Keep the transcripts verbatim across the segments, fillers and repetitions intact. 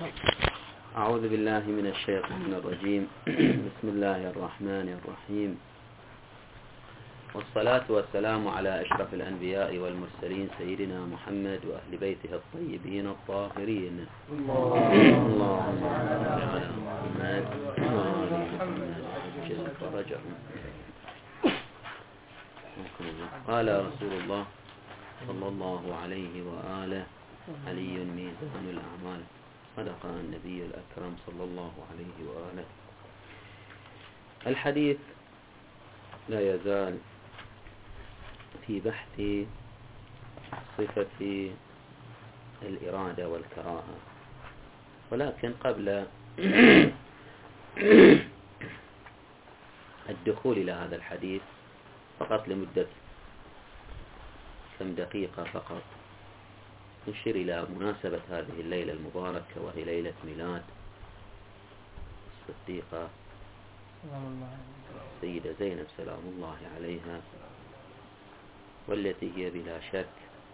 أعوذ بالله من الشيطان الرجيم. بسم الله الرحمن الرحيم، والصلاة والسلام على أشرف الأنبياء والمرسلين سيدنا محمد وأهل بيته الطيبين الطاهرين. اللهم صل على محمد وآل محمد وعجل فرجهم. قال رسول الله صلى الله عليه وآله: علي ميزان الأعمال. صدق النبي الأكرم صلى الله عليه وآله. الحديث لا يزال في بحث صفة الإرادة والكراهة، ولكن قبل الدخول إلى هذا الحديث فقط لمدة كم دقيقة فقط نشير إلى مناسبة هذه الليلة المباركة، وهي ليلة ميلاد الصديقة السيدة زينب سلام الله عليها، والتي هي بلا شك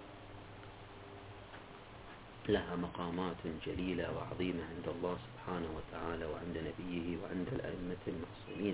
لها مقامات جليلة وعظيمة عند الله سبحانه وتعالى وعند نبيه وعند الأئمة المعصومين.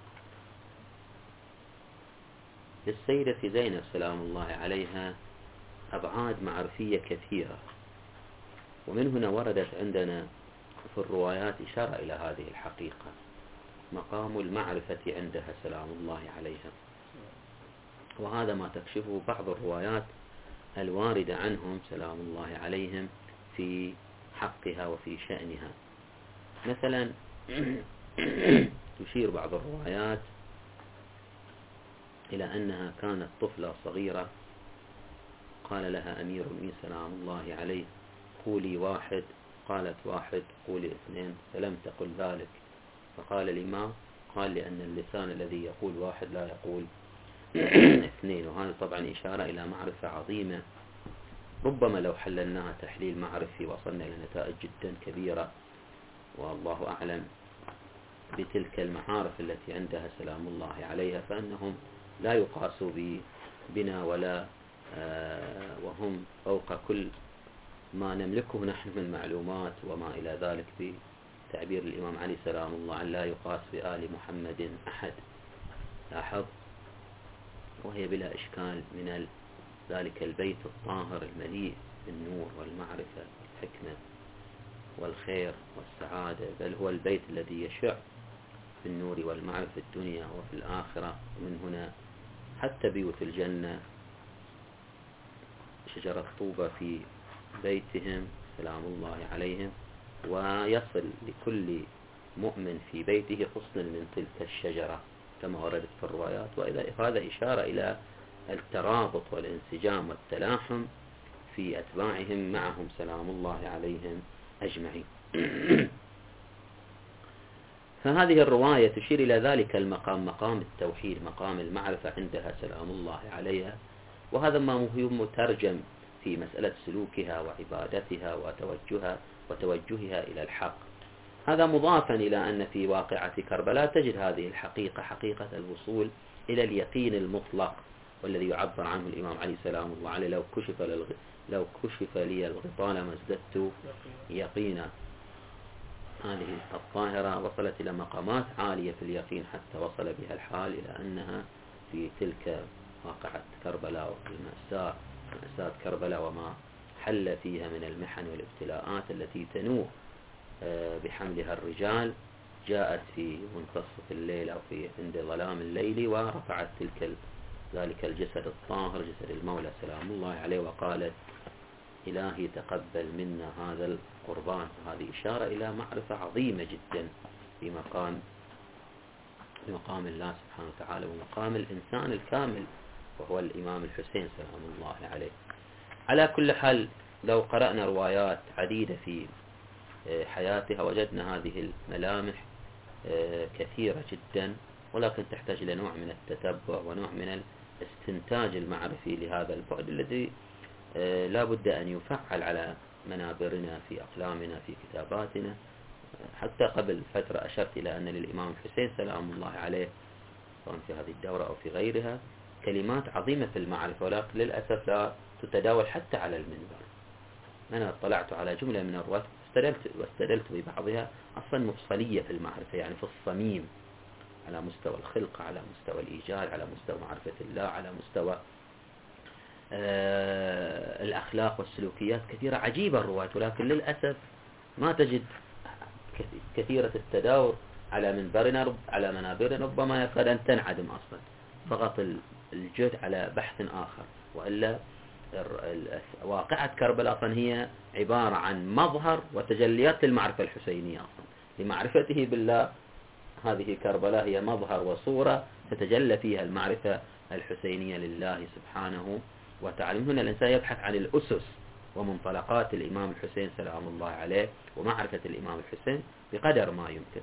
للسيدة زينب سلام الله عليها أبعاد معرفية كثيرة، ومن هنا وردت عندنا في الروايات إشارة إلى هذه الحقيقة، مقام المعرفة عندها سلام الله عليها، وهذا ما تكشفه بعض الروايات الواردة عنهم سلام الله عليهم في حقها وفي شأنها. مثلا تشير بعض الروايات إلى أنها كانت طفلة صغيرة، قال لها أمير المؤمنين سلام الله عليه: قولي واحد. قالت واحد. قولي اثنين. فلم تقل ذلك، فقال الإمام: قال لأن اللسان الذي يقول واحد لا يقول اثنين. وهذا طبعا إشارة إلى معرفة عظيمة، ربما لو حللناها تحليل معرفي وصلنا إلى نتائج جدا كبيرة، والله أعلم بتلك المعارف التي عندها سلام الله عليها، فأنهم لا يقاسوا بنا ولا آه وهم فوق كل ما نملكه نحن من معلومات وما إلى ذلك. بتعبير الإمام علي سلام الله عليه: لا يقاس بآل محمد أحد. لاحظ، وهي بلا إشكال من ذلك البيت الطاهر المليء بالنور والمعرفة والحكمة والخير والسعادة، بل هو البيت الذي يشع بالنور والمعرفة في الدنيا وفي الآخرة. ومن هنا حتى بيوت الجنة شجرة طوبة في بيتهم سلام الله عليهم، ويصل لكل مؤمن في بيته حسن من تلك الشجرة كما وردت في الروايات. وإذا هذا إشارة إلى الترابط والانسجام والتلاحم في أتباعهم معهم سلام الله عليهم أجمعين. فهذه الرواية تشير إلى ذلك المقام، مقام التوحيد، مقام المعرفة عندها سلام الله عليها، وهذا ما مهم مترجم في مسألة سلوكها وعبادتها وتوجهها وتوجهها إلى الحق. هذا مضافا إلى أن في واقعة كربلاء تجد هذه الحقيقة، حقيقة الوصول إلى اليقين المطلق، والذي يعبر عنه الإمام علي سلام الله عليه: لو كشف, للغ... لو كشف لي الغطاء لما ازددت يقينا. هذه الطاهرة وصلت إلى مقامات عالية في اليقين حتى وصل بها الحال إلى أنها في تلك واقعة كربلاء والمأساة، مأساة كربلاء وما حل فيها من المحن والابتلاءات التي تنوء بحملها الرجال، جاءت في منتصف الليل أو في عند ظلام الليل ورفعت تلك ذلك الجسد الطاهر جسد المولى سلام الله عليه وقالت: إلهي تقبل منا هذا القربان. هذه إشارة إلى معرفة عظيمة جدا في مقام في مقام الله سبحانه وتعالى ومقام الإنسان الكامل، وهو الإمام الحسين سلام الله عليه. على كل حال، لو قرأنا روايات عديدة في حياتها وجدنا هذه الملامح كثيرة جدا، ولكن تحتاج إلى نوع من التتبع ونوع من الاستنتاج المعرفي لهذا البعد الذي لا بد أن يفعل على منابرنا في أقلامنا في كتاباتنا. حتى قبل فترة أشرت إلى أن للإمام الحسين سلام الله عليه سواء في هذه الدورة أو في غيرها كلمات عظيمة في المعرفة، ولكن للأسف لا تتداول حتى على المنبر. أنا اطلعت على جملة من الروايات واستدلت, واستدلت ببعضها أصلا مفصلية في المعرفة، يعني في الصميم، على مستوى الخلق، على مستوى الإيجاد، على مستوى معرفة الله، على مستوى آه الأخلاق والسلوكيات، كثيرة عجيبة الروايات، ولكن للأسف ما تجد كثيرة التداور على منبرنا، على منابرنا، ربما يكاد أن تنعدم أصلا، فقط الجهد على بحث آخر. وإلا واقعة كربلاء أصلا هي عبارة عن مظهر وتجليات للمعرفة الحسينية أصلا، لمعرفته بالله. هذه كربلاء هي مظهر وصورة تتجلى فيها المعرفة الحسينية لله سبحانه وتعالى. هنا الإنسان يبحث عن الأسس ومنطلقات الإمام الحسين سلام الله عليه ومعرفة الإمام الحسين بقدر ما يمكن.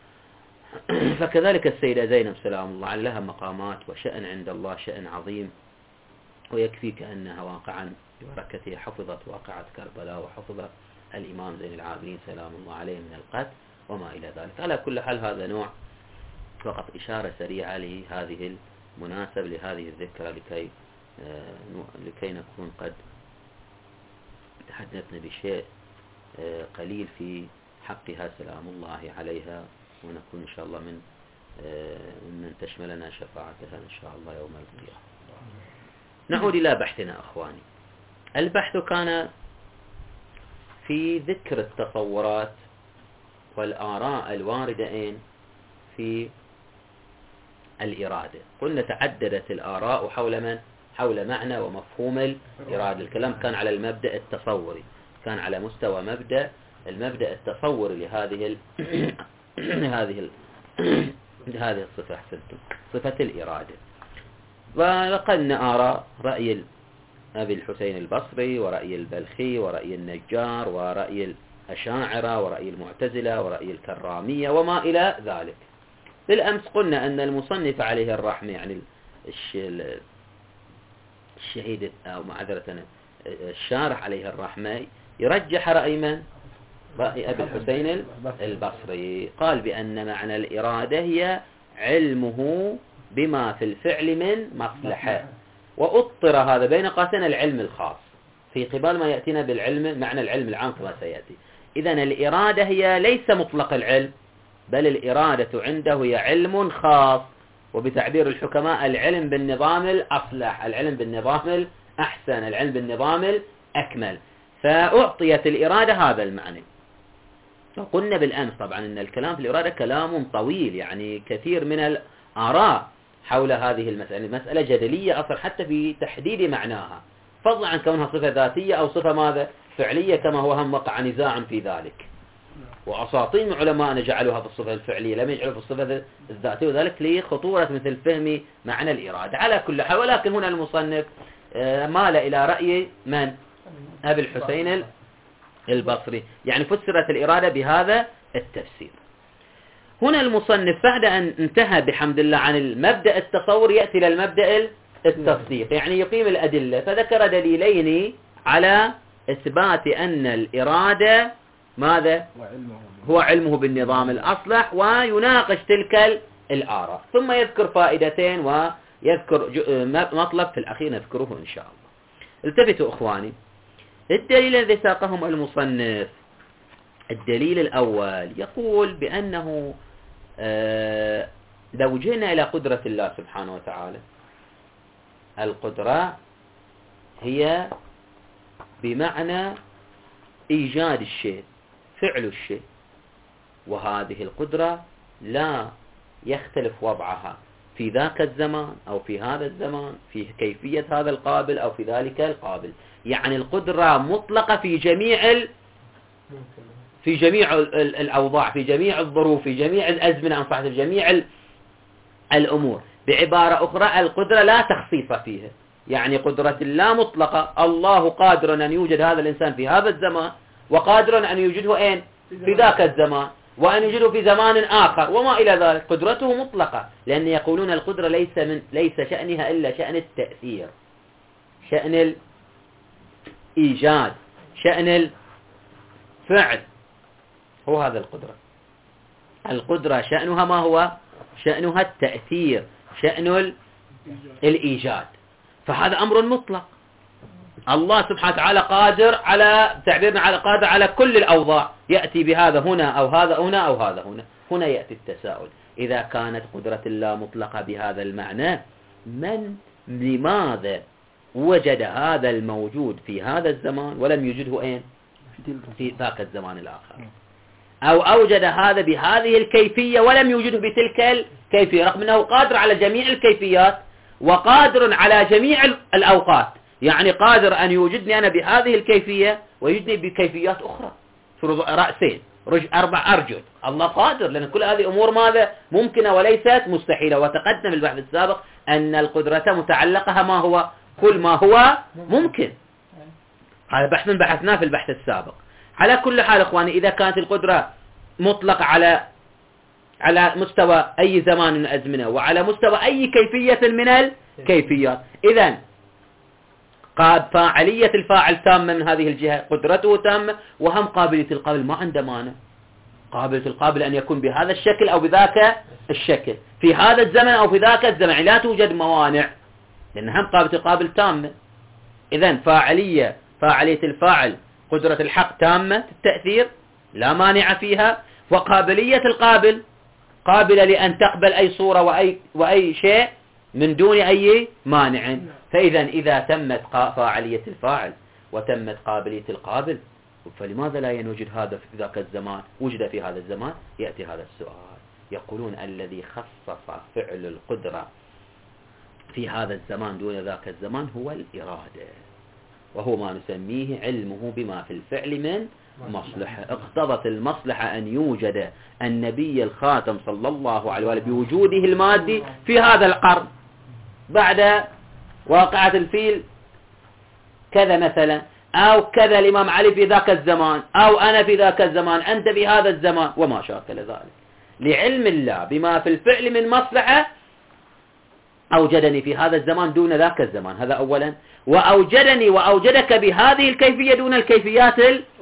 فكذلك السيدة زينب سلام الله عليها لها مقامات وشأن عند الله، شأن عظيم، ويكفيك أنها واقعا ببركتها حفظت واقعة كربلاء وحفظت الإمام زين العابدين سلام الله عليه من القتل وما إلى ذلك. على كل حال هذا نوع فقط إشارة سريعة لهذه المناسبة، لهذه الذكرى، لكي لكي نكون قد تحدثنا بشيء قليل في حقها سلام الله عليها، ونكون إن شاء الله من من تشملنا شفاعتها إن شاء الله يوم القيامة. نعود إلى بحثنا أخواني. البحث كان في ذكر التصورات والآراء الواردة في الإرادة. قلنا تعددت الآراء حول من؟ حول معنى ومفهوم الإرادة. الكلام كان على المبدأ التصوري، كان على مستوى مبدأ المبدأ التصوري لهذه ال... هذه ال... هذه الصفة، حسنتم، صفة الإرادة. ونقلنا آراء رأي أبي الحسين البصري ورأي البلخي ورأي النجار ورأي الأشاعرة ورأي المعتزلة ورأي الكرامية وما إلى ذلك. بالأمس قلنا أن المصنف عليه الرحمة، يعني الشهيد أو معذرة الشارح عليه الرحمة، يرجح رأي من؟ رأي أبي الحسين البصري. قال بأن معنى الإرادة هي علمه بما في الفعل من مصلحة، وأطر هذا بين قوسين العلم الخاص في قبال ما يأتينا بالعلم معنى العلم العام كما سيأتي. إذن الإرادة هي ليس مطلق العلم، بل الإرادة عنده هي علم خاص، وبتعبير الحكماء العلم بالنظام الأصلح، العلم بالنظام الأحسن، العلم بالنظام الأكمل. فأعطيت الإرادة هذا المعنى. وقلنا بالأمس طبعا أن الكلام في الإرادة كلام طويل، يعني كثير من الآراء حول هذه المسألة، مسألة جدلية أصلا حتى في تحديد معناها، فضلا عن كونها صفة ذاتية أو صفة ماذا؟ فعلية، كما هو هم وقع نزاع في ذلك. وأساطين علماء جعلوها في الصفة الفعلية، لم يجعلوا في الصفة الذاتية، وذلك لخطورة مثل فهم معنى الإرادة. على كل حال، ولكن هنا المصنف مال إلى رأي من؟ أبي الحسين البصري، يعني فسرت الإرادة بهذا التفسير. هنا المصنف بعد أن انتهى بحمد الله عن المبدأ التصور يأتي إلى المبدأ التصديق، يعني يقيم الأدلة. فذكر دليلين على إثبات أن الإرادة ماذا؟ هو علمه بالنظام الأصلح، ويناقش تلك الآراء، ثم يذكر فائدتين ويذكر مطلب في الأخير نذكره إن شاء الله. التفتوا إخواني، الدليل الذي ساقهم المصنف، الدليل الأول يقول بأنه آه لو جئنا إلى قدرة الله سبحانه وتعالى، القدرة هي بمعنى إيجاد الشيء، فعل الشيء، وهذه القدرة لا يختلف وضعها في ذاك الزمان أو في هذا الزمان، في كيفية هذا القابل أو في ذلك القابل. يعني القدرة مطلقة في جميع ال... في جميع الأوضاع، في جميع الظروف، في جميع الأزمنة، أنصحت في جميع الأمور. بعبارة أخرى، القدرة لا تخصيص فيها، يعني قدرة الله مطلقة. الله قادر أن يوجد هذا الإنسان في هذا الزمان، وقادر أن يوجده أين؟ في ذاك الزمان، وأن يوجده في زمان آخر وما إلى ذلك. قدرته مطلقة، لأن يقولون القدرة ليس من ليس شأنها إلا شأن التأثير، شأن الإيجاد، شأن الفعل، هو هذا القدرة. القدرة شأنها ما هو؟ شأنها التأثير، شأن الإيجاد. فهذا أمر مطلق. الله سبحانه وتعالى قادر على تعبيرنا على قادر على كل الأوضاع، يأتي بهذا هنا أو هذا هنا أو هذا هنا. هنا يأتي التساؤل، إذا كانت قدرة الله مطلقة بهذا المعنى، من لماذا وجد هذا الموجود في هذا الزمان ولم يوجده أين في ذاك الزمان الآخر، أو أوجد هذا بهذه الكيفية ولم يوجده بتلك الكيفية، رغم أنه قادر على جميع الكيفيات وقادر على جميع الأوقات. يعني قادر أن يوجدني أنا بهذه الكيفية ويوجدني بكيفيات أخرى، رأسين، أربع أرجل. الله قادر، لأن كل هذه أمور ماذا ممكنة وليست مستحيلة. وتقدم في البحث السابق أن القدرة متعلقها ما هو كل ما هو ممكن. هذا بحث بحثناه في البحث السابق. على كل حال إخواني، إذا كانت القدرة مطلقة على على مستوى أي زمان من الأزمنة وعلى مستوى أي كيفية من الكيفيات، إذن قد فاعلية الفاعل تامة من هذه الجهة، قدرته تامة، وهم قابلية القابل ما عنده مانع. قابلية القابل أن يكون بهذا الشكل أو بذاك الشكل، في هذا الزمن أو في ذاك الزمن، لا توجد موانع، لأن هم قابلية القابل تامة. إذن فاعلية فاعلية الفاعل قدرة الحق تامة التأثير لا مانع فيها، وقابلية القابل قابلة لأن تقبل أي صورة وأي, وأي شيء من دون أي مانع. فإذا إذا تمت فاعلية الفاعل وتمت قابلية القابل، فلماذا لا يوجد هذا في ذاك الزمان؟ وجد في هذا الزمان. يأتي هذا السؤال، يقولون الذي خصص فعل القدرة في هذا الزمان دون ذاك الزمان هو الإرادة، وهو ما نسميه علمه بما في الفعل من مصلحة. اقتضت المصلحة أن يوجد النبي الخاتم صلى الله عليه وسلم بوجوده المادي في هذا القرن بعد واقعة الفيل كذا مثلا، أو كذا الإمام علي في ذاك الزمان، أو أنا في ذاك الزمان، أنت في هذا الزمان، وما شاكل ذلك. لعلم الله بما في الفعل من مصلحة أوجدني في هذا الزمان دون ذاك الزمان، هذا أولا. وأوجدني وأوجدك بهذه الكيفية دون الكيفيات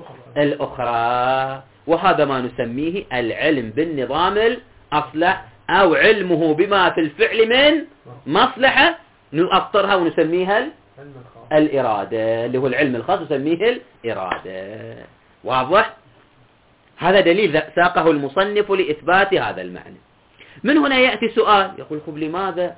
الأخرى، وهذا ما نسميه العلم بالنظام الأصلح، أو علمه بما في الفعل من مصلحة نؤطرها ونسميها الإرادة، اللي هو العلم الخاص نسميه الإرادة. واضح؟ هذا دليل ساقه المصنف لإثبات هذا المعنى. من هنا يأتي سؤال، يقول خب لماذا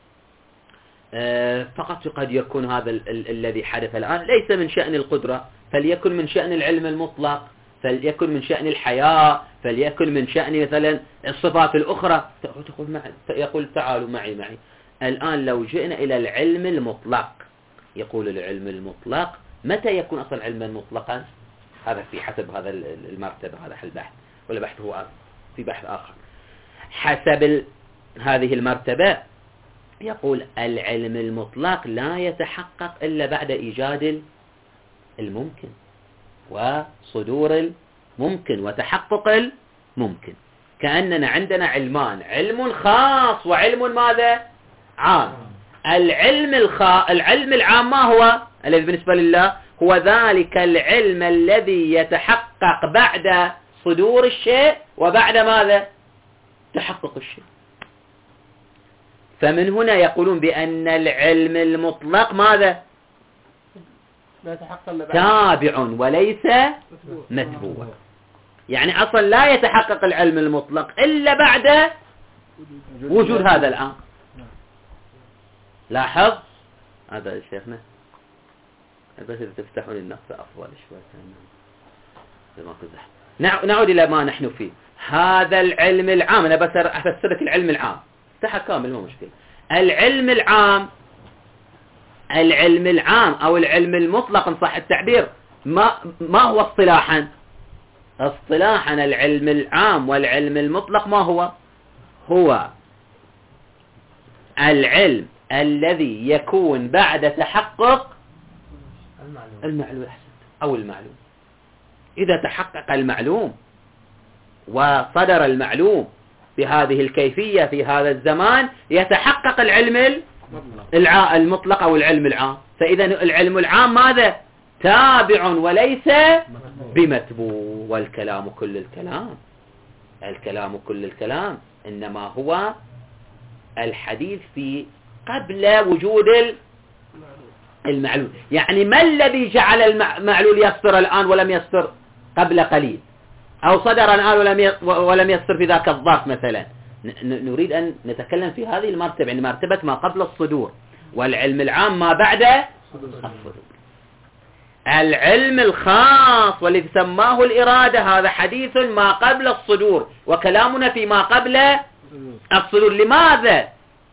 آه فقط قد يكون هذا ال ال الذي حدث الآن ليس من شأن القدرة، فليكن من شأن العلم المطلق، فليكن من شأن الحياة، فليكن من شأن مثلا الصفات الأخرى. تقول معي، يقول تعالوا معي معي الآن لو جئنا إلى العلم المطلق، يقول العلم المطلق متى يكون أصلا علما مطلقا؟ هذا في حسب هذا المرتبة، هذا البحث ولا بحث هو في بحث آخر. حسب هذه المرتبة يقول العلم المطلق لا يتحقق إلا بعد إيجاد الممكن وصدور الممكن وتحقق الممكن. كأننا عندنا علمان، علم خاص وعلم ماذا؟ عام. العلم الخا... العلم العام ما هو؟ الذي بالنسبة لله هو ذلك العلم الذي يتحقق بعد صدور الشيء وبعد ماذا؟ تحقق الشيء. فمن هنا يقولون بأن العلم المطلق ماذا؟ تابع وليس متبوع. يعني أصلا لا يتحقق العلم المطلق إلا بعد وجود هذا العام. لاحظ هذا شيخنا، بس إذا تفتحون النقطة أفضل شوي. نعود إلى ما نحن فيه. هذا العلم العام، أنا بس أفسر لك العلم العام، افتحها كامل ما مشكلة. العلم العام، العلم العام أو العلم المطلق إن صح التعبير، ما ما هو اصطلاحا؟ اصطلاحا العلم العام والعلم المطلق ما هو؟ هو العلم الذي يكون بعد تحقق المعلوم أو المعلوم. إذا تحقق المعلوم وصدر المعلوم بهذه الكيفية في هذا الزمان يتحقق العلم المطلق أو العلم العام. فإذا العلم العام ماذا؟ تابع وليس بمتبوع. والكلام كل الكلام، الكلام كل الكلام إنما هو الحديث في قبل وجود المعلول. يعني ما الذي جعل المعلول يصدر الآن ولم يصدر قبل قليل، أو صدر الآن ولم ولم يصدر في ذاك الظرف مثلا؟ نريد أن نتكلم في هذه المرتبة، يعني مرتبة ما قبل الصدور، والعلم العام ما بعد الصدور. العلم الخاص والذي سماه الإرادة هذا حديث ما قبل الصدور، وكلامنا في ما قبل الصدور. لماذا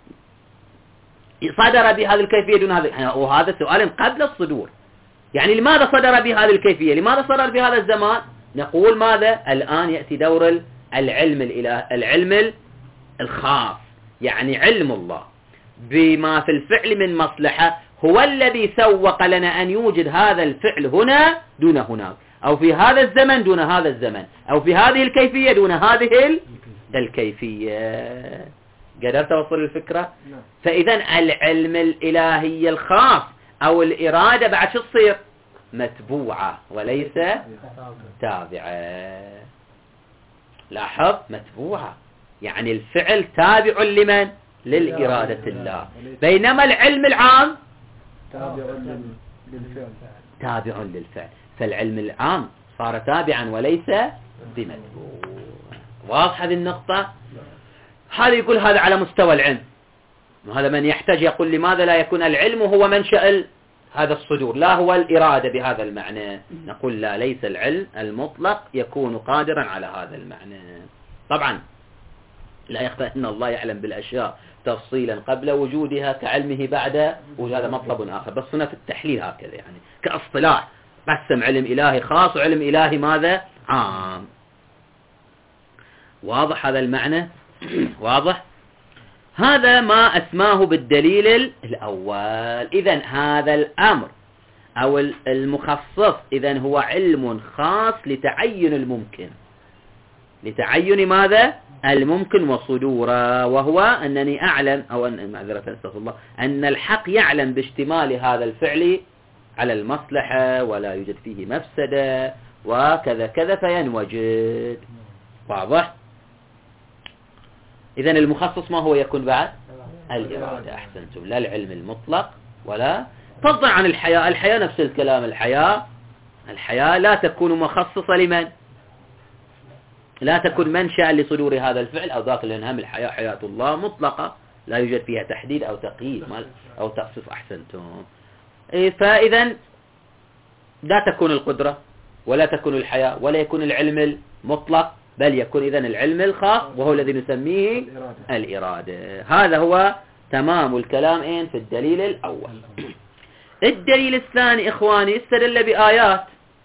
صدر بهذه الكيفية دون هذا؟ وهذا سؤال قبل الصدور. يعني لماذا صدر بهذه الكيفية؟ لماذا صدر بهذا الزمان؟ نقول ماذا؟ الآن يأتي دور العلم الإله، العلم الخاص، يعني علم الله بما في الفعل من مصلحة، هو الذي سوق لنا أن يوجد هذا الفعل هنا دون هناك، أو في هذا الزمن دون هذا الزمن، أو في هذه الكيفية دون هذه الكيفية. قدرت أوصل الفكرة؟ فإذا العلم الإلهي الخاص أو الإرادة بعد شو تصير؟ متبوعة وليس تابعة. لاحظ، متبوعة يعني الفعل تابع لمن؟ للإرادة الله، بينما العلم العام تابع للفعل تابع للفعل. فالعلم العام صار تابعا وليس بمتبوع. واضح هذه النقطة؟ هذا يقول هذا على مستوى العلم، وهذا من يحتاج يقول لماذا لا يكون العلم هو منشأ هذا الصدور، لا هو الإرادة بهذا المعنى؟ نقول لا، ليس العلم المطلق يكون قادرا على هذا المعنى. طبعا لا يخفى أن الله يعلم بالأشياء تفصيلا قبل وجودها كعلمه بعد وجود، هذا مطلب آخر، بس هنا في التحليل هكذا، يعني كاصطلاح قسم علم إلهي خاص وعلم إلهي ماذا؟ عام. واضح هذا المعنى؟ واضح؟ هذا ما أسماه بالدليل الأول. إذن هذا الأمر أو المخصص إذن هو علم خاص لتعين الممكن، لتعين ماذا؟ الممكن وصدوره، وهو أنني أعلم أو أن معذرة أستغفر الله أن الحق يعلم باشتمال هذا الفعل على المصلحة ولا يوجد فيه مفسدة وكذا كذا فينوجد. واضح؟ إذن المخصص ما هو يكون بعد؟ الإرادة. أحسنتم، لا العلم المطلق ولا فضلا عن الحياة. الحياة نفس الكلام، الحياة الحياة لا تكون مخصصة لمن؟ لا تكون منشأ لصدور هذا الفعل أو ذاك، لأن هم الحياة حياة الله مطلقة لا يوجد فيها تحديد أو تقييد أو تخصيص. أحسنتم. فإذا لا تكون القدرة ولا تكون الحياة ولا يكون العلم المطلق، بل يكون إذن العلم الخاص وهو الذي نسميه الإرادة. الإرادة. هذا هو تمام الكلام إن في الدليل الأول. الدليل الثاني إخواني استدل بآيات،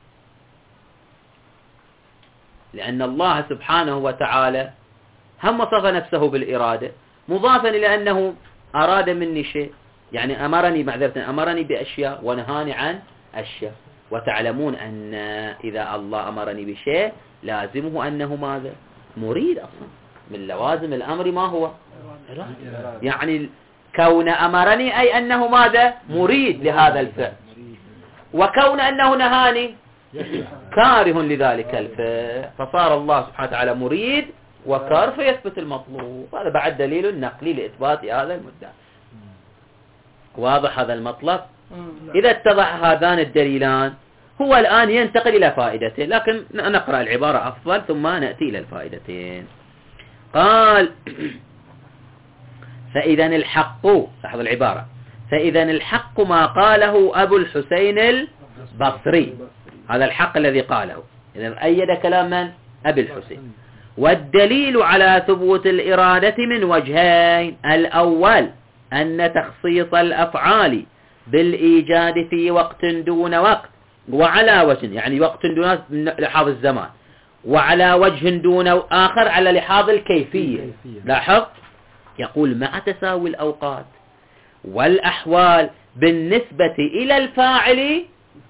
لأن الله سبحانه وتعالى هم وصف نفسه بالإرادة مضافا إلى أنه أراد مني شيء، يعني أمرني معذرة أمرني بأشياء ونهاني عن أشياء. وتعلمون أن إذا الله أمرني بشيء لازمه أنه ماذا؟ مريد. أصلا من لوازم الأمر ما هو؟ يعني كون أمرني أي أنه ماذا؟ مريد لهذا الفعل، وكون أنه نهاني كاره لذلك الفعل، فصار الله سبحانه وتعالى مريد وكار فيثبت المطلوب. هذا بعد دليل نقلي لإثبات هذا المدعى. واضح هذا المطلب؟ إذا اتضح هذان الدليلان هو الآن ينتقل إلى فائدته، لكن نقرأ العبارة أفضل ثم نأتي إلى الفائدتين. قال فإذا الحق، لاحظ العبارة، فإذا الحق ما قاله أبو الحسين البصري، هذا الحق الذي قاله، إذا أيد كلام من؟ أبي الحسين. والدليل على ثبوت الإرادة من وجهين: الأول أن تخصيص الأفعال بالإيجاد في وقت دون وقت، وعلى وجه يعني وقت دون لحاظ الزمان، وعلى وجه دون آخر على لحاظ الكيفية. لاحظ يقول مع تساوي الأوقات والأحوال بالنسبة إلى الفاعل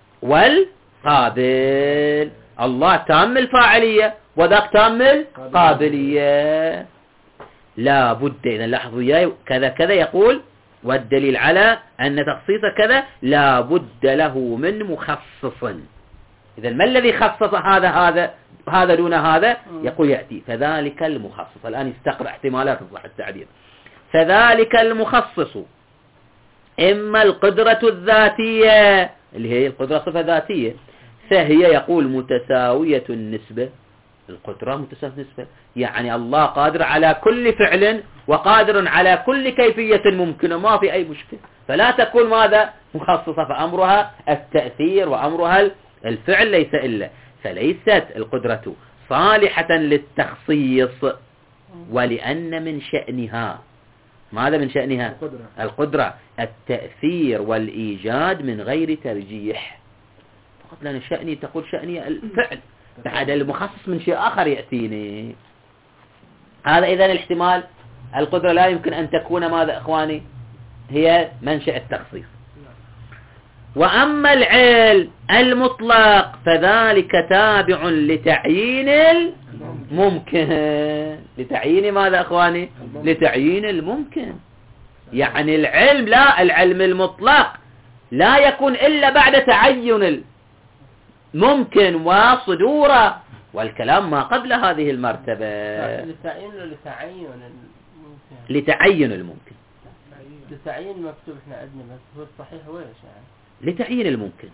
والقابل. الله تام الفاعلية وذاك تام القابلية. لا بد، إذا لاحظوا ياي كذا كذا يقول والدليل على أن تخصيص كذا لا بد له من مخصص. إذا ما الذي خصص هذا هذا هذا دون هذا؟ يقول يأتي فذلك المخصص. الآن يستقرأ احتمالات صح التعبير. فذلك المخصص إما القدرة الذاتية اللي هي القدرة صفة ذاتية، فهي يقول متساوية النسبة. القدرة متساوية النسبة يعني الله قادر على كل فعل وقادر على كل كيفية ممكنة، ما في أي مشكلة، فلا تكون ماذا مخصصة، فأمرها التأثير وأمرها الفعل ليس إلا. فليست القدرة صالحة للتخصيص، ولأن من شأنها ماذا من شأنها القدرة, القدرة التأثير والإيجاد من غير ترجيح فقط، لأن شأني تقول شأني الفعل بعد المخصص من شيء آخر يأتيني. هذا إذن الاحتمال القدرة لا يمكن أن تكون ماذا إخواني هي منشأ التخصيص. وأما العلم المطلق فذلك تابع لتعيين الممكن. لتعيين ماذا أخواني لتعيين الممكن، يعني العلم لا العلم المطلق لا يكون إلا بعد تعين الممكن وصدوره، والكلام ما قبل هذه المرتبة. لتعيين لتعين الممكن لتعين الممكن لتعيين مكتوب احنا عندنا، بس هو الصحيح هو ايش يعني لتعيين الممكن،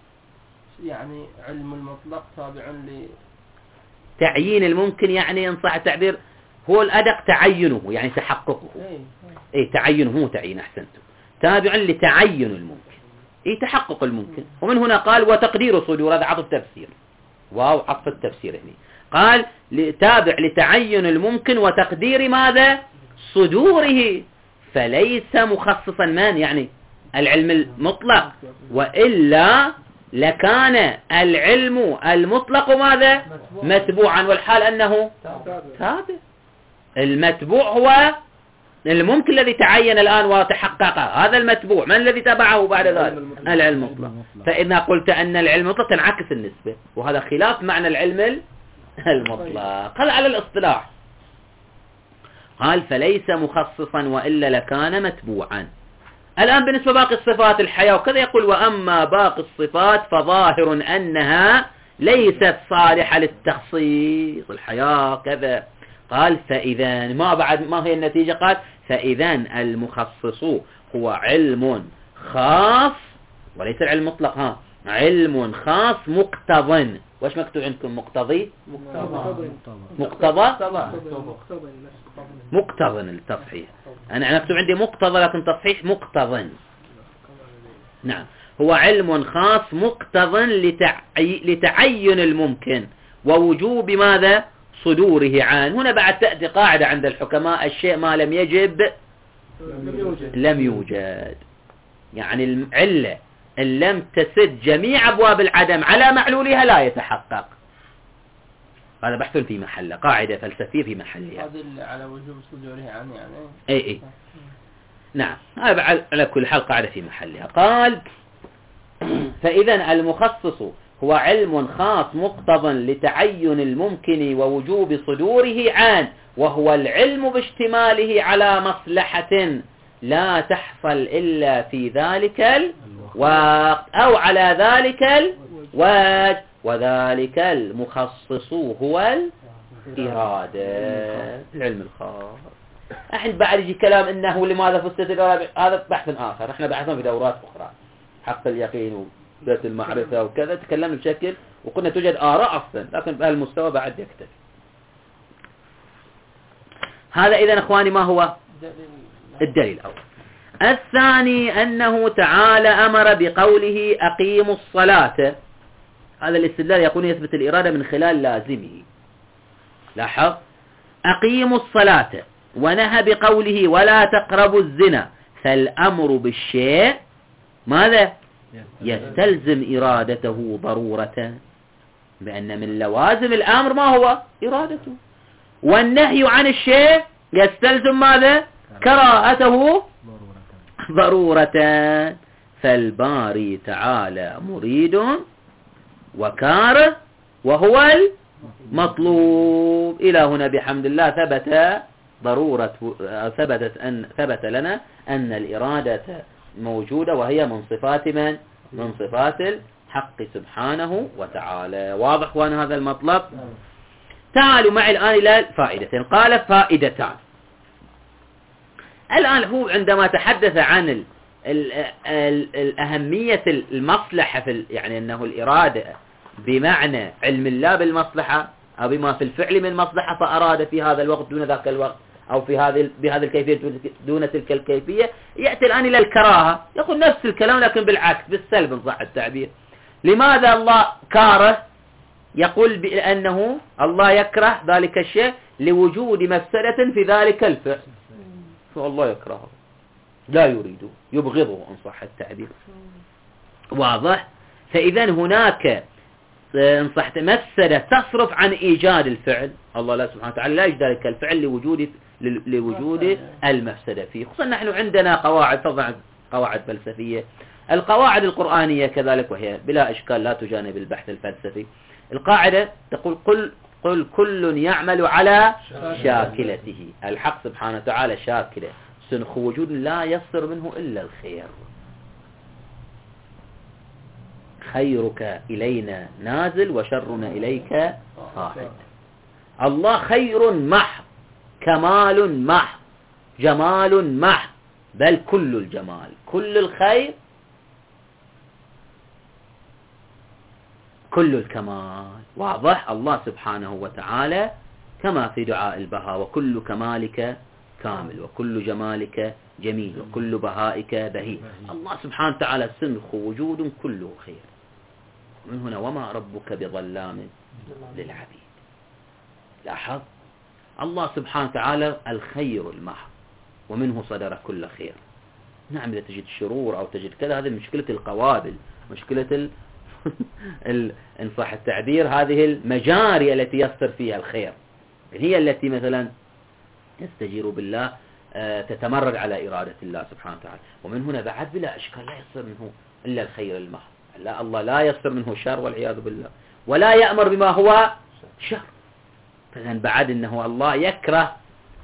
يعني علم المطلق تابع ل تعيين الممكن، يعني إن صح التعبير هو الأدق تعينه يعني تحققه. اي اي تعينه مو تعيين، احسنتم، تابعا لتعين الممكن اي تحقق الممكن. ومن هنا قال وتقدير صدور، هذا عطف تفسير، واو عطف التفسير هنا، قال تابع لتعين الممكن وتقدير ماذا صدوره، فليس مخصصا من يعني العلم المطلق، وإلا لكان العلم المطلق ماذا متبوعا، والحال أنه تابع. المتبوع هو الممكن الذي تعين الآن وتحقق، هذا المتبوع. من الذي تبعه بعد ذلك العلم المطلق. فإذا قلت أن العلم المطلق تنعكس النسبة، وهذا خلاف معنى العلم المطلق. هذا على الاصطلاح. قال فليس مخصصا وإلا لكان متبوعا. الآن بالنسبة باقي الصفات الحياة وكذا يقول وأما باقي الصفات فظاهر أنها ليست صالحة للتخصيص، الحياة كذا. قال فإذا ما بعد ما هي النتيجة؟ قال فإذا المخصص هو علم خاص وليس العلم مطلق، ها علم خاص مقتضى. وش مكتوب عندكم مقتضي؟ مقتضى مقتضى مقتضى التصحيح. أنا مكتوب عندي مقتضى لكن تصحيح مقتضى. نعم هو علم خاص مقتضى لتعي... لتعين الممكن ووجوب ماذا صدوره عنه. هنا بعد تأتي قاعدة عند الحكماء الشيء ما لم يجب لم يوجد, لم يوجد. يعني العلة إن لم تسد جميع أبواب العدم على معلولها لا يتحقق. هذا بحث في محله، قاعدة فلسفية في محلها. هذا على وجوب صدوره عنه يعني اي اي نعم، هذا على كل حال قاعدة في محلها. قال فإذا المخصص هو علم خاص مقتضى لتعين الممكن ووجوب صدوره عنه، وهو العلم باشتماله على مصلحة لا تحصل إلا في ذلك الوقت أو على ذلك الوجه، وذلك المخصص هو الإرادة، العلم الخاص. الحين بعد يجي كلام إنه لماذا فسرت الإرادة، هذا بحث آخر، احنا بحثنا في دورات أخرى حق اليقين وذات المعرفة وكذا، تكلمنا بشكل وقلنا توجد آراء أصلا، لكن بهالمستوى بعد يكتفي. هذا إذن أخواني ما هو الدليل الأول. الثاني أنه تعالى أمر بقوله أقيموا الصلاة. هذا الاستدلال يكون يثبت الإرادة من خلال لازمه. لاحظ أقيموا الصلاة ونهى بقوله ولا تقربوا الزنا، فالأمر بالشيء ماذا يستلزم إرادته ضرورة، بأن من لوازم الأمر ما هو إرادته، والنهي عن الشيء يستلزم ماذا كراهته ضرورة. فالباري تعالى مريد وكاره وهو المطلوب. إلى هنا بحمد الله ثبت ضرورة ثبتت أن ثبت لنا أن الإرادة موجودة، وهي من صفات من من صفات الحق سبحانه وتعالى. واضح وأن هذا المطلب؟ تعالوا معي الآن إلى الفائدتين. قال فائدتان. الآن هو عندما تحدث عن الأهمية المصلحة في يعني أنه الإرادة بمعنى علم الله بالمصلحة أو بما في الفعل من مصلحة فأراد في هذا الوقت دون ذاك الوقت أو في هذه بهذه الكيفية دون تلك الكيفية، يأتي الآن إلى الكراهة، يقول نفس الكلام لكن بالعكس بالسلب إن صح التعبير. لماذا الله كاره؟ يقول بأنه الله يكره ذلك الشيء لوجود مفسدة في ذلك الفعل، فالله يكرهه لا يريده يبغضه إن صح التعبير. واضح؟ فإذا هناك إن صح مفسدة تصرف عن إيجاد الفعل، الله لا سبحانه وتعالى لا يجد ذلك الفعل لوجود لوجود المفسدة فيه. خصوصا نحن عندنا قواعد، طبعا قواعد فلسفية، القواعد القرآنية كذلك وهي بلا إشكال لا تجانب البحث الفلسفي. القاعدة تقول قل قل كل يعمل على شاكلته، الحق سبحانه وتعالى شاكلة سنخ وجود لا يصدر منه إلا الخير. خيرك إلينا نازل وشرنا إليك صاعد. الله خير محض، كمال محض، جمال محض، بل كل الجمال كل الخير كل الكمال. واضح؟ الله سبحانه وتعالى كما في دعاء البهاء وكل كمالك كامل وكل جمالك جميل وكل بهائك بهي. الله سبحانه وتعالى سنخ وجود كله خير. من هنا وما ربك بظلام للعبيد. لاحظ الله سبحانه وتعالى الخير المحض ومنه صدر كل خير. نعم إذا تجد شرور أو تجد كذا هذه مشكلة القوابل، مشكلة ال... ال... إن صح التعبير هذه المجاري التي يصدر فيها الخير هي التي مثلا يستجير بالله تتمرد على إرادة الله سبحانه وتعالى. ومن هنا بعد بلا إشكال لا يصدر منه إلا الخير المحض. لا الله لا يصدر منه شر والعياذ بالله، ولا يأمر بما هو شر. فإذن بعد أنه الله يكره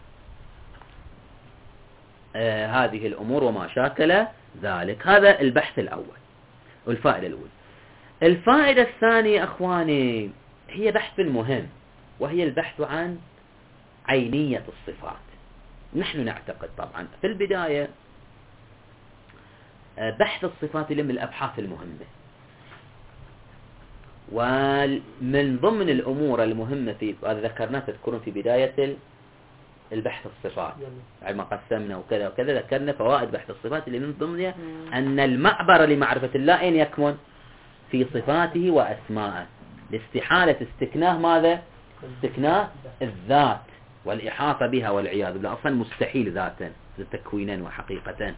آه هذه الأمور وما شاكل ذلك. هذا البحث الأول والفائدة الأولى. الفائدة الثانية أخواني هي بحث مهم، وهي البحث عن عينية الصفات. نحن نعتقد طبعا في البداية بحث الصفات من الأبحاث المهمة، ومن ضمن الأمور المهمة في ذكرنا تذكرون في بداية البحث الصفات بعد ما قسمنا وكذا وكذا ذكرنا فوائد بحث الصفات اللي من ضمنها أن المعبر لمعرفة الله أين يكمن؟ في صفاته وأسمائه، لاستحالة استكناه ماذا؟ استكناه الذات والإحاطة بها والعياذ بالله، أصلا مستحيل ذاتا تكوينا وحقيقة.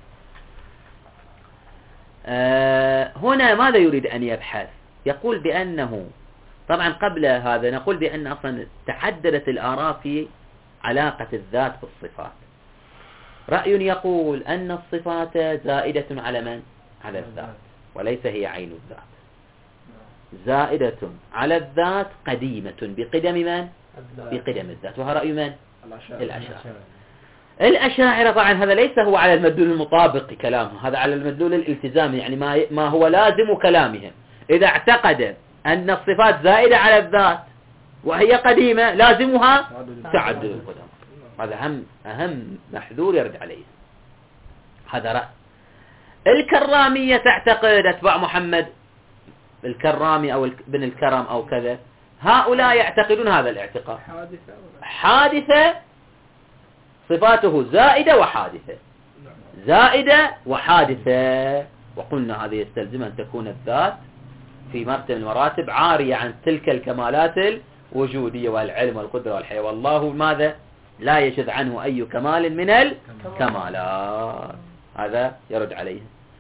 أه هنا ماذا يريد أن يبحث؟ يقول بأنه طبعا قبل هذا نقول بأن أصلا تعددت الآراء في علاقة الذات بالصفات. رأي يقول أن الصفات زائدة على من؟ على الذات، وليس هي عين الذات، زائدة على الذات قديمة بقدم من؟ بقدم الذات. وهذا رأي من؟ الأشاعرة. الأشاعرة طبعا هذا ليس هو على المدلول المطابق كلامهم، هذا على المدلول الالتزامي، يعني ما ما هو لازم كلامهم. إذا اعتقد أن الصفات زائدة على الذات وهي قديمة لازمها تعدد القدم. هذا أهم أهم محذور يرد عليه. هذا رأي. الكرامية تعتقد أتباع محمد الكرامي أو ابن الكرم أو كذا، هؤلاء يعتقدون هذا الاعتقاد، حادثة صفاته زائدة وحادثة، زائدة وحادثة. وقلنا هذا يستلزم أن تكون الذات في مرتبة المراتب عارية عن تلك الكمالات الوجودية والعلم والقدرة والحياة، والله ماذا؟ لا يشذ عنه أي كمال من الكمالات. هذا يرد عليه.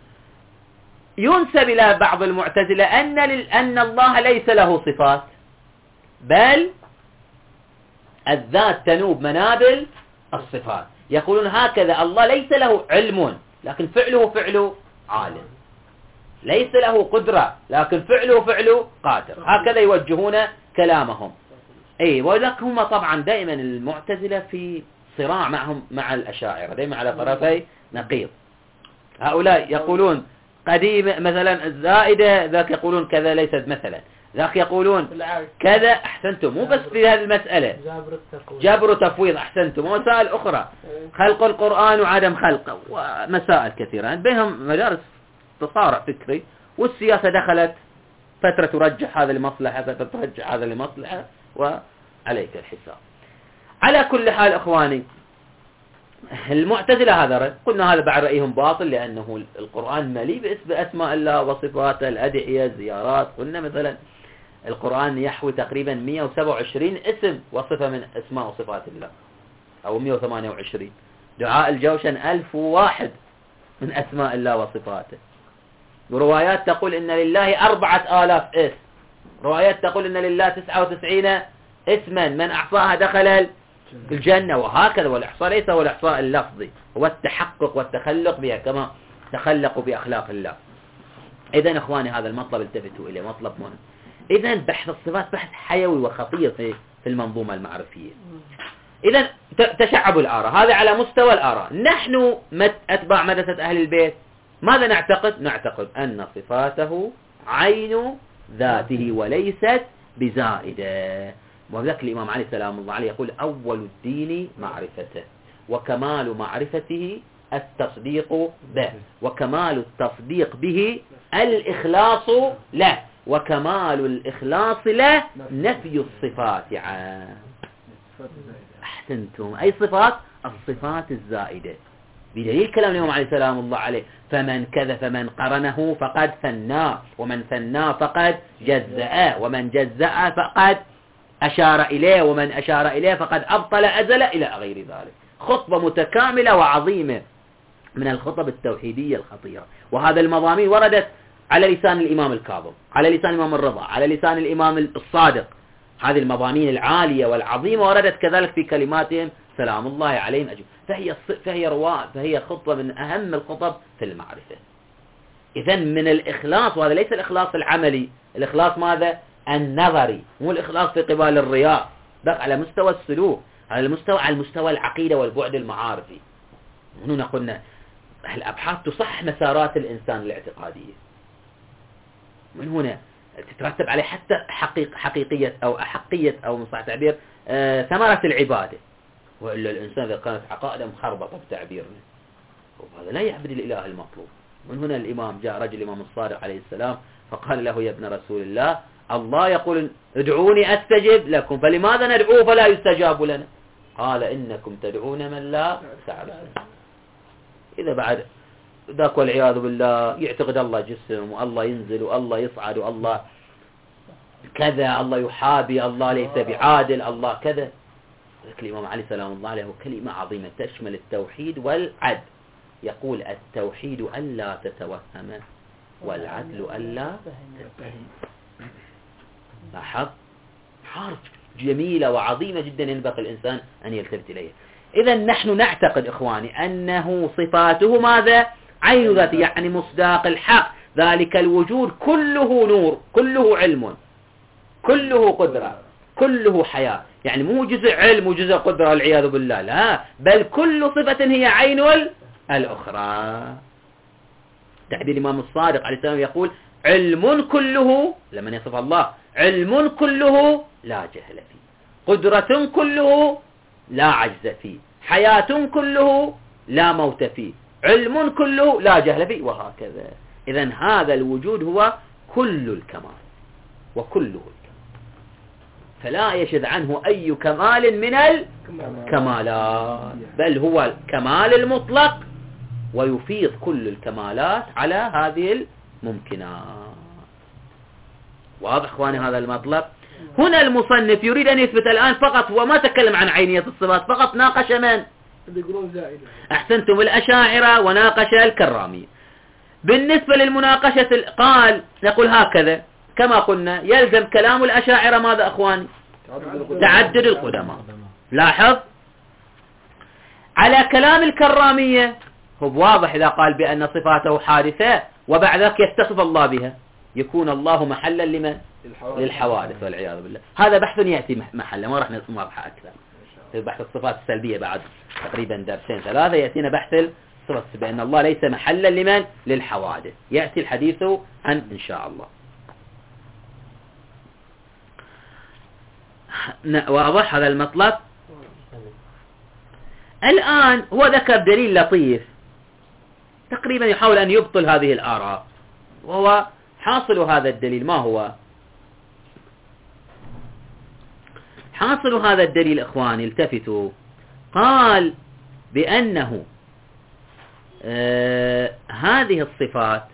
ينسب إلى بعض المعتزلة أن أن الله ليس له صفات، بل الذات تنوب منابل الصفات. يقولون هكذا الله ليس له علم لكن فعله فعل عالم، ليس له قدرة لكن فعله فعل قادر. هكذا يوجهون كلامهم. أي وذلك هم طبعا دائما المعتزلة في صراع معهم مع الأشاعرة، دائما على طرفي نقيض. هؤلاء يقولون قديمة مثلا الزائدة، ذاك يقولون كذا ليست مثلا. ذاك يقولون كذا. أحسنتم، مو بس في هذه المسألة جبر وتفويض، أحسنتم، ومسائل أخرى خلق القرآن وعدم خلقه ومسائل كثيرة بينهم مجالس تصارع فكري، والسياسة دخلت فترة ترجح هذا لمصلحة، فترة ترجح هذا لمصلحة، وعليك الحساب. على كل حال إخواني، المعتزلة هذا رأي، قلنا هذا بعد رأيهم باطل، لأنه القرآن مليء بأسماء الله وصفاته، الأدعية، الزيارات. قلنا مثلا القرآن يحوي تقريبا مئة وسبعة وعشرين اسم وصفة من أسماء وصفات الله، أو مئة وثمانية وعشرين. دعاء الجوشن ألف وواحد من أسماء الله وصفاته. وروايات تقول إن لله أربعة آلاف اسم، روايات تقول إن لله تسعة وتسعين اسما من أحصاها دخل الجنة، وهكذا. والإحصاء ليس هو الإحصاء اللفظي، هو التحقق والتخلق بها كما تخلقوا بأخلاق الله. إذن إخواني هذا المطلب التفتوا إليه، مطلب مهم. إذن بحث الصفات بحث حيوي وخطير في في المنظومة المعرفية. إذن تشعب الآراء، هذا على مستوى الآراء. نحن أتباع مدرسة أهل البيت ماذا نعتقد؟ نعتقد أن صفاته عين ذاته وليست بزائدة. وذلك الإمام علي سلام الله عليه يقول أول الدين معرفته، وكمال معرفته التصديق به، وكمال التصديق به الإخلاص له، وكمال الإخلاص له نفي الصفات عنه. أحسنتم، أي صفات؟ الصفات الزائدة، بدليل كلام الإمام علي سلام الله عليه فمن كذا فمن قرنه فقد ثناه، ومن ثناه فقد جزأ، ومن جزأ فقد أشار إليه، ومن أشار إليه فقد أبطل أزل، إلى غير ذلك. خطبة متكاملة وعظيمة من الخطب التوحيدية الخطيرة. وهذا المضامين وردت على لسان الإمام الكاظم، على لسان الإمام الرضا، على لسان الإمام الصادق. هذه المضامين العالية والعظيمة وردت كذلك في كلماتهم سلام الله عليهم أجمعين. فهي فهي رواء، فهي خطبة من أهم الخطب في المعرفة. إذن من الإخلاص، وهذا ليس الإخلاص العملي، الإخلاص ماذا؟ النظري، مو الإخلاص في قبال الرياء، بل على مستوى السلوك، على المستوى على المستوى العقيدة والبعد المعارفي. هنا قلنا الأبحاث تصح مسارات الإنسان الاعتقادية، من هنا تترتب عليه حتى حقيق حقيقية أو أحقية أو مصح تعبير آه ثمرة العبادة. وإلا الإنسان إذا كانت عقائده مخربطة بتعبيرنا، وهذا لا يعبد الإله المطلوب. من هنا الإمام جاء رجل الإمام الصادق عليه السلام فقال له يا ابن رسول الله، الله يقول ادعوني أستجب لكم، فلماذا ندعوه فلا يستجاب لنا؟ قال إنكم تدعون من لا تعرفون. إذا بعد ذاك والعياذ بالله يعتقد الله جسم، والله ينزل، والله يصعد، والله كذا، الله يحابي، الله ليس بعادل، الله كذا. ذلك الإمام علي سلام الله عليه كلمة عظيمة تشمل التوحيد والعدل. يقول التوحيد ألا تتوهم، والعدل ألا تتهم. لاحظ، حرف جميلة وعظيمة جدا ينبغي الإنسان أن يلتفت إليها. إذا نحن نعتقد إخواني أنه صفاته ماذا؟ عين ذاته، يعني مصداق الحق. ذلك الوجود كله نور، كله علم، كله قدرة، كله حياة. يعني مو جزء علم وجزء قدرة والعياذ بالله، لا، بل كل صفة هي عين الأخرى. تعبير الإمام الصادق عليه السلام يقول علم كله، لمن يصف الله، علم كله لا جهل فيه، قدرة كله لا عجز فيه، حياة كله لا موت فيه، علم كله لا جهل فيه، وهكذا. إذن هذا الوجود هو كل الكمال، وكله الكمال، فلا يشذ عنه أي كمال من الكمالات، بل هو الكمال المطلق، ويفيض كل الكمالات على هذه الممكنات. واضح اخواني هذا المطلب؟ هنا المصنف يريد أن يثبت الآن فقط، وما تكلم عن عينية الصفات، فقط ناقش من؟ أحسنتم، الأشاعرة، وناقش الكرامية. بالنسبة للمناقشة قال نقول هكذا كما قلنا، يلزم كلام الأشاعرة ماذا أخواني؟ تعدد القدماء. لاحظ على كلام الكرامية هو واضح إذا قال بأن صفاته حادثة وبعد ذلك يتصف الله بها، يكون الله محلا لمن؟ للحوادث والعياذ بالله. هذا بحث يأتي محلا، ما راح نطرحه أكثر في بحث الصفات السلبية بعد تقريبا درسين ثلاثة يأتينا بحث الصفات بأن الله ليس محلا لمن؟ للحوادث، يأتي الحديث عن إن شاء الله. واضح هذا المطلب. الآن هو ذكر دليل لطيف تقريبا يحاول أن يبطل هذه الآراء، وهو حاصل هذا الدليل. ما هو حاصل هذا الدليل إخواني؟ التفتوا. قال بأنه آه هذه الصفات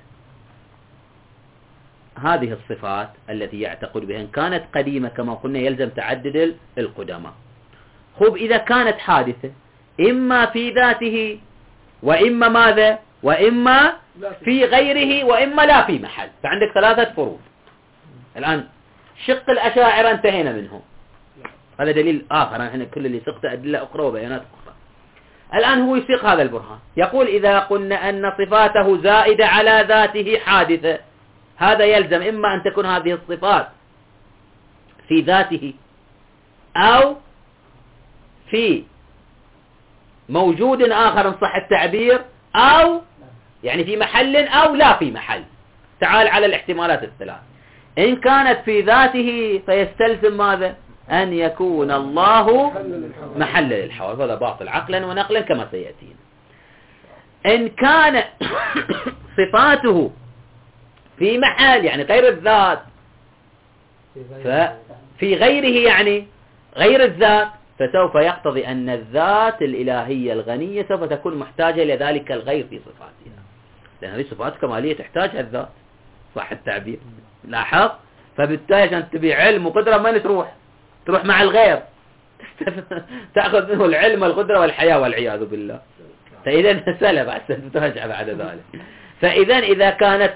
هذه الصفات التي يعتقد بها إن كانت قديمة كما قلنا يلزم تعدد القدماء. خب إذا كانت حادثة إما في ذاته وإما ماذا وإما في غيره وإما لا في محل، فعندك ثلاثة فروض. الآن شق الأشاعرة انتهينا منهم، هذا دليل آخر. احنا كل اللي سقط أدلة أخرى وبيانات أخرى. الآن هو يسيق هذا البرهان، يقول إذا قلنا أن صفاته زائدة على ذاته حادثة، هذا يلزم إما أن تكون هذه الصفات في ذاته أو في موجود آخر إن صح التعبير، أو يعني في محل أو لا في محل. تعال على الاحتمالات الثلاث. إن كانت في ذاته فيستلزم ماذا؟ أن يكون الله محل للحوادث، هذا باطل عقلا ونقلا كما سيأتينا. إن كان صفاته في محل يعني غير الذات، ففي غيره يعني غير الذات، فسوف يقتضي أن الذات الإلهية الغنية سوف تكون محتاجة إلى ذلك الغير في صفاتها، لأن هذه صفات كمالية تحتاجها الذات، صح التعبير؟ لاحظ. فبالتالي عشان تبي علم وقدرة من تروح تروح مع الغير تأخذ منه العلم والقدرة والحياة والعياذ بالله. فإذا سلب عشان ترجع بعد ذلك. فإذا إذا كانت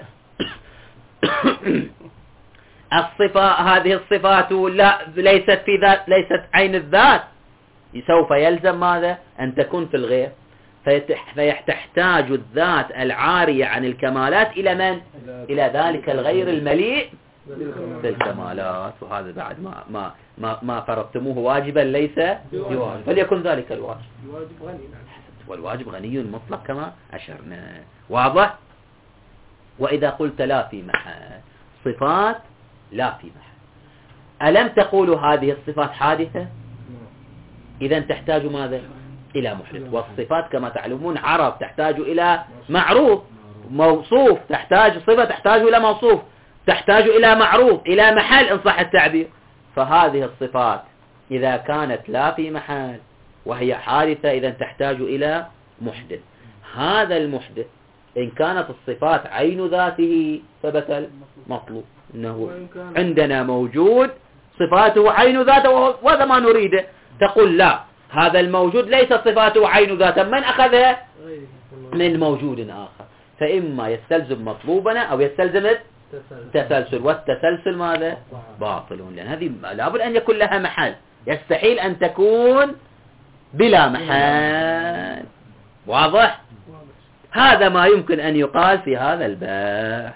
الصفة هذه الصفات لا ليست في ذات ليست عين الذات، سوف يلزم ماذا؟ أن تكون في الغير، فيحتاج الذات العارية عن الكمالات إلى من؟ إلى ذلك الغير المليء بالكمالات. وهذا بعد ما ما ما ما فرضتموه واجبا ليس بواجب، فليكن ذلك الواجب. والواجب غني مطلق كما أشرنا، واضح. وإذا قلت لا في محل، صفات لا في محل، ألم تقولوا هذه الصفات حادثة؟ إذا تحتاج ماذا؟ إلى محدث. والصفات كما تعلمون عرب تحتاج إلى معروف، موصوف تحتاج صفة تحتاج إلى موصوف، تحتاج إلى معروف، إلى محل إن صح التعبير. فهذه الصفات إذا كانت لا في محل وهي حادثة إذا تحتاج إلى محدث. هذا المحدث إن كانت الصفات عين ذاته ثبت المطلوب، إنه عندنا موجود صفاته عين ذاته وهذا ما نريده. تقول لا، هذا الموجود ليس صفاته عين ذاته، من أخذها؟ من موجود آخر. فإما يستلزم مطلوبنا أو يستلزم التسلسل، والتسلسل ماذا؟ باطل، لأن هذه لابد أن يكون لها محل، يستحيل أن تكون بلا محل. واضح؟ هذا ما يمكن أن يقال في هذا الباب.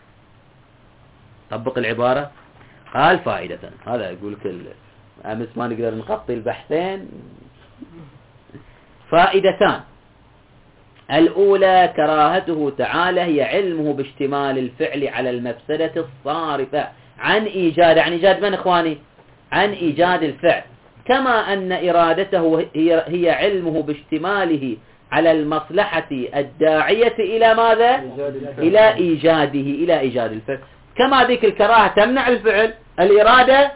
طبق العبارة. قال فائدة، هذا يقول لك أمس ما نقدر نغطي البحثين. فائدتان: الأولى كراهته تعالى هي علمه باشتمال الفعل على المفسدة الصارفة عن إيجاد، عن إيجاد من إخواني؟ عن إيجاد الفعل، كما أن إرادته هي, هي علمه باشتماله على المصلحة الداعية إلى ماذا؟ إلى إيجاده، إلى إيجاد الفعل. كما ذيك الكراهة تمنع الفعل، الإرادة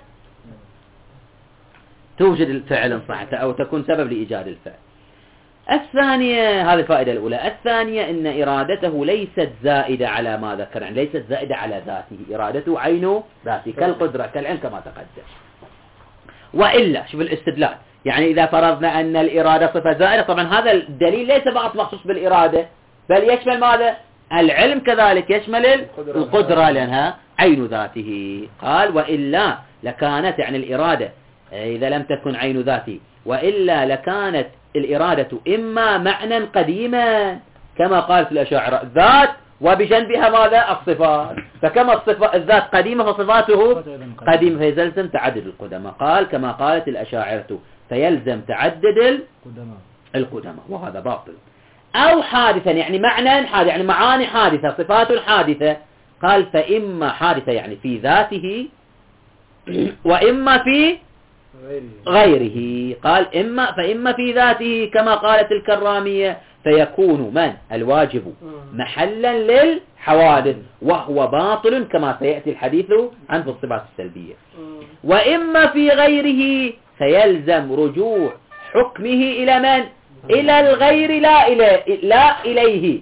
توجد الفعل صحته أو تكون سبب لإيجاد الفعل. الثانية، هذه الفائدة الأولى. الثانية أن إرادته ليست زائدة على ما ذكر، يعني ليست زائدة على ذاته، إرادته عين ذاته كالقدرة كالعلم كما تقدم. وإلا شوف الاستدلال، يعني إذا فرضنا أن الإرادة صفة زائدة، طبعا هذا الدليل ليس فقط مخصوص بالإرادة بل يشمل ماذا؟ العلم كذلك، يشمل القدرة لأنها عين ذاته. قال وإلا لكانت، يعني الإرادة إذا لم تكن عين ذاته، وإلا لكانت الإرادة إما معنى قديما كما قالت الأشاعرة ذات وبجنبها ماذا؟ الصفات. فكما الصفات الذات قديمة فصفاته قديمة، فيلزم تعدد القدماء. قال كما قالت الأشاعرة فيلزم تعدد القدماء، وهذا باطل. أو حادثا، يعني معنى حادث، يعني معاني حادثة، صفات حادثة. قال فإما حادثة يعني في ذاته، وإما في غيره. قال إما فإما في ذاته كما قالت الكرامية فيكون من الواجب محلا للحوادث وهو باطل كما سيأتي الحديث عن في الصفات السلبية، وإما في غيره فيلزم رجوع حكمه إلى من؟ إلى الغير لا إلى لا إليه.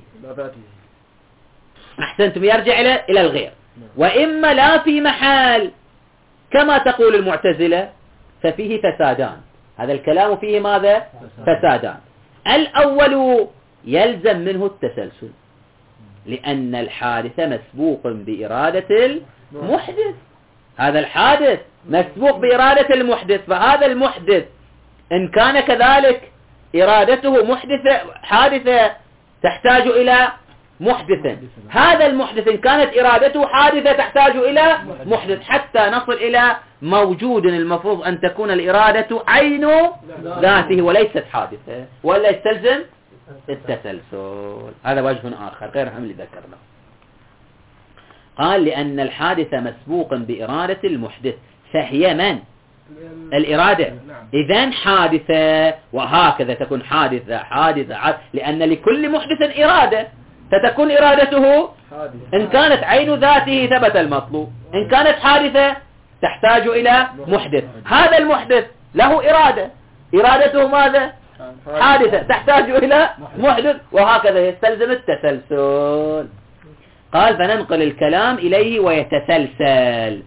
أحسنتم، يرجع إلى إلى الغير. وإما لا في محال كما تقول المعتزلة ففيه فسادان. هذا الكلام فيه ماذا؟ فسادان. الأول يلزم منه التسلسل لأن الحادث مسبوق بإرادة المحدث. هذا الحادث مسبوق بإرادة المحدث، فهذا المحدث إن كان كذلك إرادته محدثة حادثة تحتاج إلى محدث، هذا المحدث إن كانت إرادته حادثة تحتاج إلى محدث، حتى نصل إلى موجود المفروض أن تكون الإرادة عين ذاته وليست حادثة، ولا يستلزم التسلسل. هذا وجه آخر غير هم اللي ذكرنا. قال لأن الحادث مسبوق بإرادة المحدث فهي من؟ الإرادة. إذن حادثة، وهكذا تكون حادثة حادثة حادثة لأن لكل محدث إرادة، فتكون إرادته إن كانت عين ذاته ثبت المطلوب، إن كانت حادثة تحتاج إلى محدث. هذا المحدث له إرادة، إرادته ماذا؟ حادثة تحتاج إلى محدث، وهكذا يستلزم التسلسل. قال فننقل الكلام إليه ويتسلسل.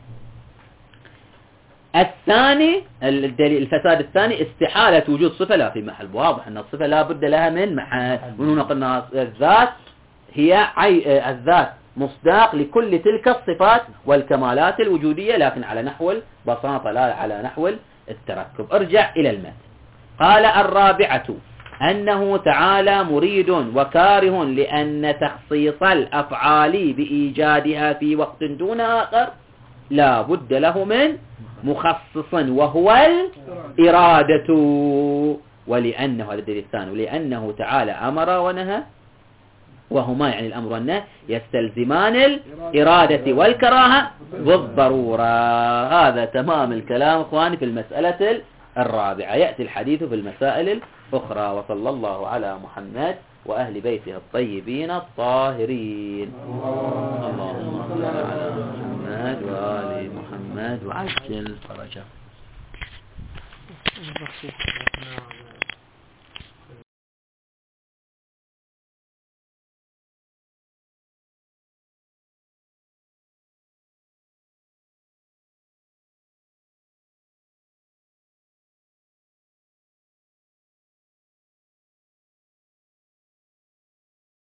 الثاني الدليل الفساد الثاني استحالة وجود صفة لا في محل. واضح أن الصفة لا بد لها من محل، ونحن قلنا الذات هي عي... الذات مصداق لكل تلك الصفات والكمالات الوجودية، لكن على نحو البساطة لا على نحو التركب. ارجع إلى المتن. قال الرابعة أنه تعالى مريد وكاره لأن تخصيص الأفعال بإيجادها في وقت دون آخر لا بد له من مخصص وهو الإرادة، ولأنه هذا الدليل الثاني ولأنه تعالى أمر ونهى، وهما يعني الأمر والنهي يستلزمان الإرادة والكراهة بالضرورة. هذا تمام الكلام إخواني في المسألة الرابعة. يأتي الحديث في المسائل الأخرى. وصلى الله على محمد وأهل بيته الطيبين الطاهرين. اللهم صل على محمد وآل محمد وعجل فرجه.